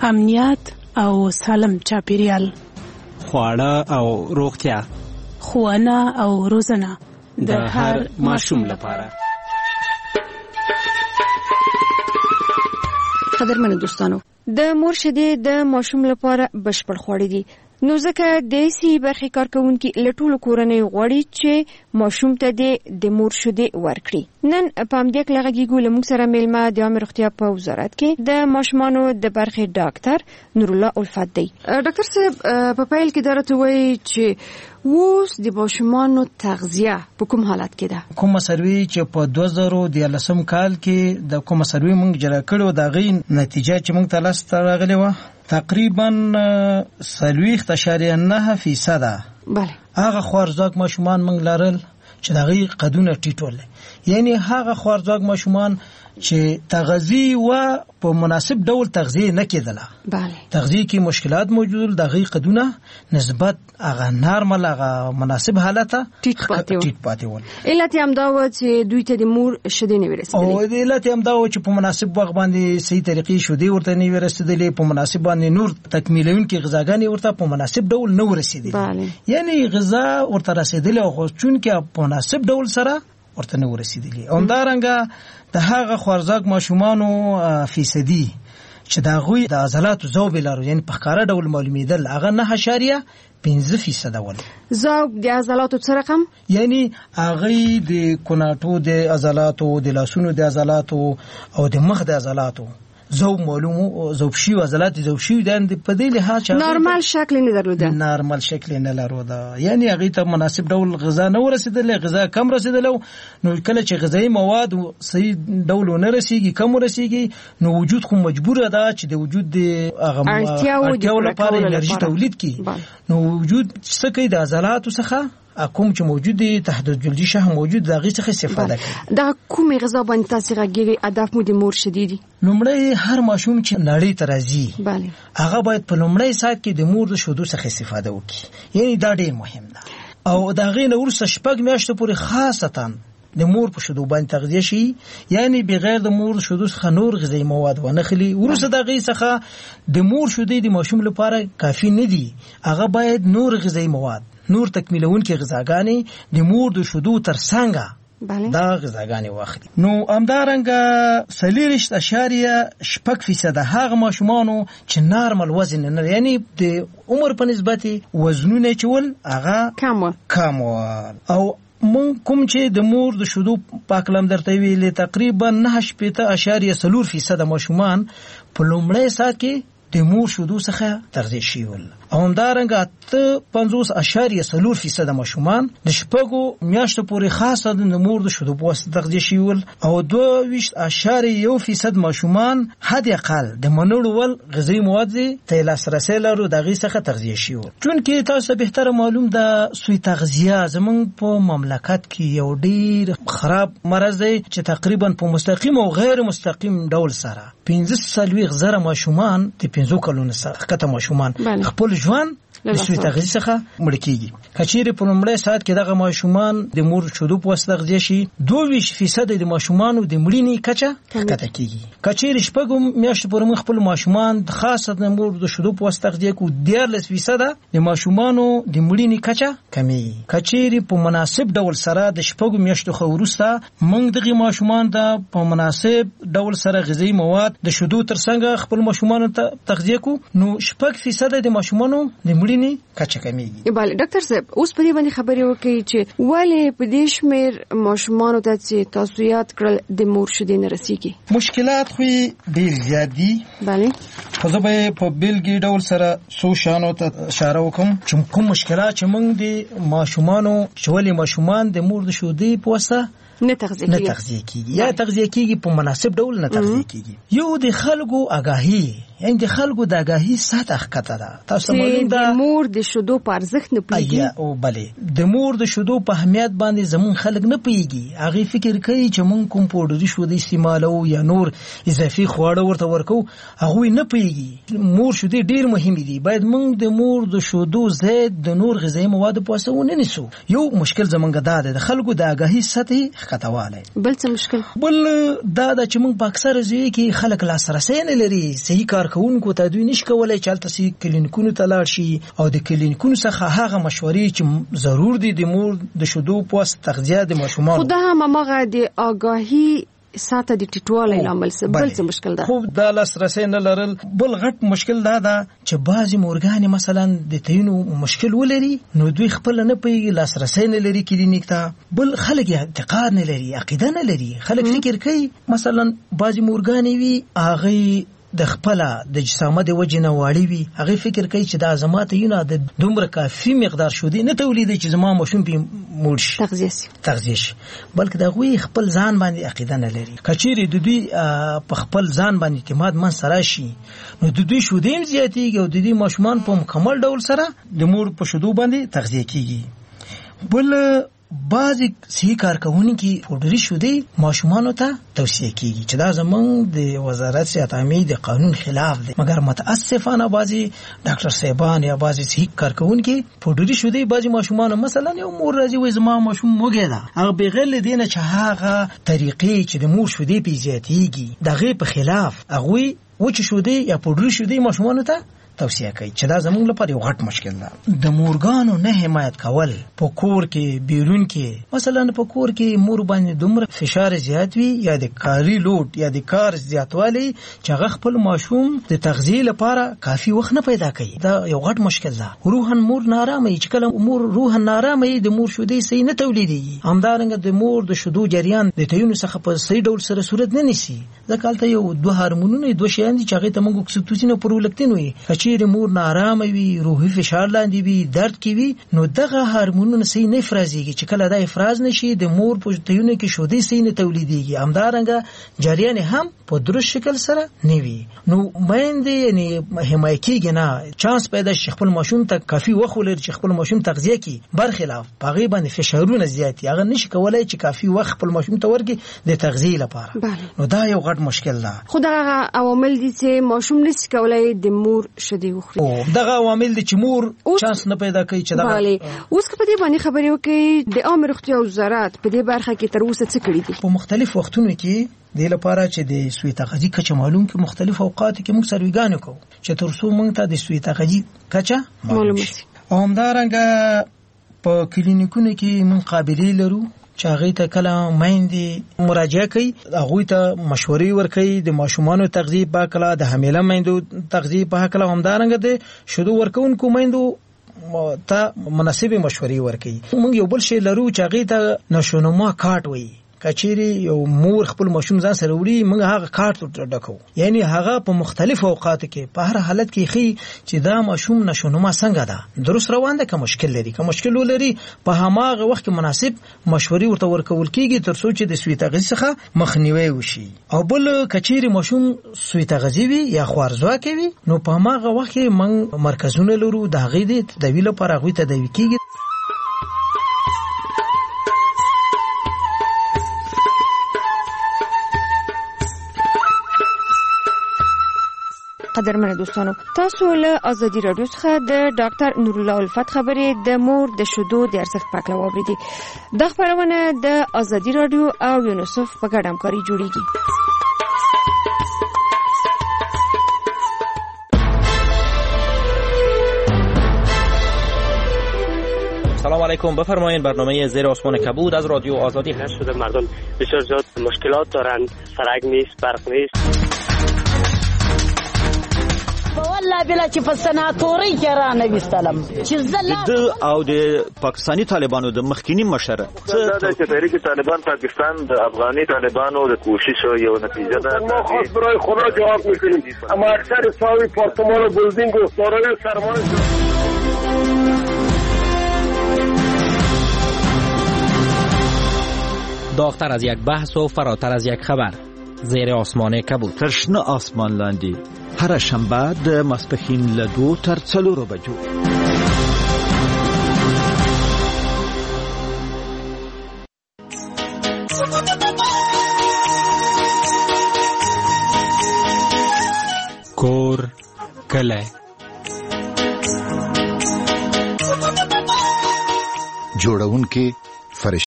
امنیت او سالم چاپیریال، خواړه او روغتیا، ښوونه او روزنه د هر ماشوم لپاره. قدرمنو دوستانو، د مور شیدې د ماشوم لپاره بشپړ خواړه دي، نو ځکه د سی برخې کارکونکي له ټولو کورنۍ غواړي چې ماشوم ته د مور شیدې ورکړي. نن په همدې کې لږیږو له موږ سره میلمه د عامه روغتیا په وزارت کې د ماشومانو د برخې ډاکټر نورالله الفت دی. ډاکټر صاحب، په پیل کې درته وایي چې اوس د ماشومانو تغذیه په کوم حالت کې ده؟ کومه سروي چې په 2013 کال کې د کومه سروي موږ جلا کړو، د غي نتیجه چې موږ ته لاس راغلی و تقریبا 40.9%. بله، هغه خوارزاق ماشومان موږ لرل چې دغه قدونه ټیټول، یعنی هغه خوارزاق ماشومان چې تغذیه و په مناسب ډول تغذیه نه کېدله. بله، تغذیه کې مشکلات موجود، دغه قدونه نسبت هغه نارمل، هغه مناسب حالت ټیټ پاتې ول. علت هم دا و چې دوی ته د مور شیدې نه ورسېدلې، او د علت هم دا و چې په مناسب وخت باندې صحیح طریقې شیدې ورته نه ورسېدلې، په مناسب باندې نور تکمیلونکي غذاګانې ورته په مناسب ډول نه ورسېدلې. یعنی غذا ورته رسېدلې او چون کې په مناسب ډول سره ورته نه ورسېدلې. همدارنګه د هغه خوارزاق ماشومانو فیصدي چې دا غوي د عضلاتو ذوب لري، یعنی په ښکارا ډول معلومیدل، هغه 9.5% ول. ذوب د عضلاتو څه رقم؟ یعنی هغه د کوناټو د عضلاتو، د لاسونو د عضلاتو او د مخ د عضلاتو ذوب معلومو، ذوب شي عضلات ذوب شي د په دې لحاظ نارمل شکل نه درلوده، نارمل شکل نه لرلوده، یعنی هغه ته مناسب ډول غذا نه ورسېدله، غذا کم رسېدله. نو کله چې غذایی مواد صحیح ډول نه رسیږي، کم رسیږي، نو وجود خو مجبور ده چې د وجود د هغه اړتیاو لپاره انرژي تولید کړي. نو وجود څه کوي؟ د عضلاتو څخه کوم چې موجود دي تحت جلدی شحم موجود دغه څخه استفاده کوي. دا کومه غذا باندې تاسو راګيري هدف مو د مور شیدې؟ لومړی هر ماشوم چې نړۍ ته راځي، بله، هغه باید په لومړی سات کې د مور د شیدو څخه استفاده وکړي، یعنی دا ډیر مهم ده. او دا غي نه ورسره شپږ میاشتې پورې خاصتا د مور په شیدو باندې تغذیه شي، یعنی بغیر د مور شیدو څخه نور غذایی مواد ونه خلی. ورسره د غي څخه د مور شیدې د ماشوم لپاره کافی نه دي، هغه باید نور غذایی مواد، نور تکمیلونکي غذاګانې د مور د شیدو ترڅنګ دا غذاګانې واخلي. نو همدارنګه 40.6% هغه ماشومانو چې نارمل وزن نه، یعنی د عمر په نسبت وزنونه چول هغه کم او مون کوم چې د مور د شیدو پاکلم درته ویلې تقریبا 9.4% ماشومان په لومړی سات کې د مور شیدو څخه تغذیه شول. او همدارنګه 50.4% ماشومان د شپږو میاشتو پورې خاصه د مور د شیدو په واسطه تغذیه شول. او 22.1% ماشومان حد اقل د منوړ غذایی مواد ته لاسرسي لري، دغه څخه تغذیه شول. چون کې تاسو به تر معلوم ده سوی تغذیه زمونږ په مملکت کې یو ډیر خراب مرض دی چې تقریبا په مستقیم او غیر مستقیم ډول سره 15 ماشومان د 15 کلونو سره کته ماشومان خپل ژوند د سوی تغذیه څخه مړ کیږي. کچېره په لومړی سات کې دغه ماشومان د مور شیدو په واسطه تغذیه شي، 22% د ماشومانو د مړینې کچه کته کیږي. کچېره شپږم میاشتې پورې خپل ماشومان خاصه د مور د شیدو په واسطه تغذیه کو 14% د ماشومانو د مړینې کچه کمی. کچېره په مناسب ډول سره د شپږم میاشتو خو وروسته موږ دغه ماشومان د په مناسب ډول سره غذایی مواد د شیدو ترڅنګ خپل ماشومان ته تغذیه کو، نو 6% د ماشومانو د مړینې کچه کمیږي. بله ډاکټر صاحب، اوس په دې باندې خبرې وکړئ چې ولې په دې شمېر ماشومانو ته چې تاسو یاد کړل د مور شیدې نه رسیږي؟ مشکلات خو ډېر زیات دي. بله، خو زه به په بیلګې ډول سره څو شیانو ته اشاره وکړم چې کوم مشکلات چې موږ د ماشومانو چې ولې ماشومان د مور د شیدې په واسطه نه تغذیه کیږي یا تغذیه کیږي په مناسب ډول نه تغذیه کیږي. یو د خلکو آگاهی، یعنی د خلکو د آگاهی سطح ښکته ده. تاسو معلوم ده د مور د شیدو په ارزښت نه پوهیږي. او بله د مور د شیدو په اهمیت باندې زمون خلک نه پوهیږي. هغه فکر کوي چې مونږ کوم پوډري شیدې استعمالو یا نور اضافي خواړه ورته ورکو، هغه نه پوهیږي کیږي. مور شودې ډیر مهم دي. باید موږ د مور د شودو زید د نور غذایی مواد په واسطه ونه نیسو. یو مشکل زمونږ دا ده د خلکو د آگاهی سطح ښکتوالی. بل څه مشکل؟ بل دا د چې موږ په اکثره ځایو کې خلک لاسرسی نه لري. صحیح کارکوونکو ته دوی نشي کولای چې هلته صحیح کلینیکونو ته لاړ شي او د کلینیکونو څخه هغه مشورې چې ضرور دي د مور د شودو په واسطه تغذیه د ماشومانو. خو دا هم هماغه د آگاهی ساته د ټیټوالي لامل څه بل څه مشکل ده. خو دا لاسرسی نه لرل بل غټ مشکل دا ده چې بعضی مورګانې مثلا د تعینو مشکل ولري نو دوی خپل نه پیږي لاسرسی نه لري کلینیک ته. بل خلک اعتقاد نه لري عقیده نه لري. خلک فکر کوي مثلا بعضی مورګانې وي هغه د خپل د جسامت د وجه نه واړی وي هغه فکر کوي چې دا زما ته یونه د دومره کافي مقدار شودې نه تولیدي چې زما ماشوم په موړ شي تغذیه شي بلکې دا غوي خپل ځان باندې عقیده نه لري. کچېری د دوی په خپل ځان باندې اعتماد من سره شي نو د دوی شودې زیاتېږي او د دې ماشومان په مکمل ډول سره د مور په شودو باندې تغذیه کیږي. بل بعضی صحیح کارکوونکي پوډري شودې ماشومانو ته توصیه کیږي چې دا زمونږ د وزارت صحت عامه د قانون خلاف دی. مګر متاسفانه بعضی ډاکټر صاحبان یا بعضی صحیح کارکوونکي پوډري شودې بعضی ماشومانو مثلا یو مور راځي وای زما ماشوم موګه ده هغه بغیر دینه چې هغه طریقې چې د مور شودې په زیاتېږي دغه په خلاف هغه وچ شودې یا پوډري شودې ماشومانو ته توصیه کوي چې دا زموږ لپاره یو غټ مشکل ده. د مورګانو نه حمایت کول په کور کې بیرون کې مثلا په کور کې مور باندې دومره فشار زیات وي یا د کاري لوډ یا د کار زیاتوالی چې هغه خپل ماشوم د تغذیه لپاره کافي وخت نه پیدا کوي. دا یو غټ مشکل ده. روحن مور نارامه چې کله مور روحن نارامه د مور شودې صحیح نه تولیدي همدارنګه د مور د شودو جریان د تعینو څخه په صحیح ډول سره صورت نه نیسي. ځکه هلته یو دوه هورمونونه دوه شیان دي چې هغه ته موږ اکسیټوسین او پرولاکتین وایي. چیرې مور نارامه وي روحي فشار لاندې وي درد کې وي نو دغه هورمونونه صحیح نه افرازيږي. چې کله دا افراز نشي د مور په تعینو کې شودې صحیح نه تولیديږي همدارنګه جریان هم په درست شکل سره نه وي. نو باندې یعنی حمایت کېږي نه چانس پیدا شي خپل ماشوم ته کافي وخت ولري چې خپل ماشوم تغذیه کړي. برخلاف هغه باندې فشارونه زیات هغه نشي کولای چې کافي وخت خپل ماشوم ته ورکړي د تغذیه لپاره. نو دا یو غټ مشکل ده. خدای عوامل دي چې ماشوم نشي کولای د مور شودې وخوري. دغه عوامل دي چې مور چانس نه پیدا کوي چې دغه اوس په دې باندې خبرې وکړي د عامه روغتیا وزارت په دې برخه کې تر اوسه څه کړی دي؟ په مختلف وختونو کې د لپاره چې د سوی تغذیه کچه معلوم کې مختلف اوقات کې موږ سرویګان کوو چې تر څو موږ ته د سوی تغذیه کچه معلوم شي. همدارنګه په کلینیکونو کې موږ قابلیت لرو چې هغه ته کله میندې مراجعه کوي هغه ته مشورې ورکوي د ماشومانو تغذیه په کله د حامله میندو تغذیه په کله همدارنګه د شودو ورکوونکو میندو ته مناسبه مشورې ورکوي. موږ یو بل شی لرو چې هغه ته نشونما کارت وایي. کچېری یو مور خپل ماشوم ځان سره وړي موږ هغه کارت ډکو یعنی هغه په مختلف اوقات کې په هر حالت کې خي چې دا ماشوم نشونما څنګه ده درست روان ده که مشکل لري که مشکل ولري په هماغه وخت کې مناسب مشورې ورته ورکول کیږي تر څو چې د سوی تغذیه څخه مخنیوي وشي. او بل کچېری ماشوم سوی تغذیه وي یا خوارزوا کوي نو په هماغه وخت کې موږ مرکزونه لرو د هغې د تداوی لپاره هغوی تداوی کیږي. قدرمنو دوستانو تاسو له ازادي رادیو څخه د ډاکټر نور الله الفت خبرې د مور د شودو د ارزښت په اړه واوریدي. د خبرونه د ازادي رادیو او یونیسف په ګډه همکاري جوړیږي. سلام علیکم. بفرمایید برنامه زیر آسمان کبود از رادیو آزادی هست. شده مردم بسیار زیاد مشکلات دارند سرک نیست برق نیست. والله بلا چې په سناتوري کې را نه وستلم چې د او د پاکستانی طالبانو د مخکینی مشره چې تحریک طالبان پاکستان د افغاني طالبانو د کوشش یو نتیجه ده. ما خاص برای خدا جواب میکنیم اما اکثر ساوی پارتمان و بلدینگ و سارای سرمایه داغتر از یک بحث و فراتر از یک خبر زیر آسمان کبود. ترشنه آسمان لاندی هر شنبه د ماسپښین له 2 تر 4 بجو. کور کله جوړونکې فرشته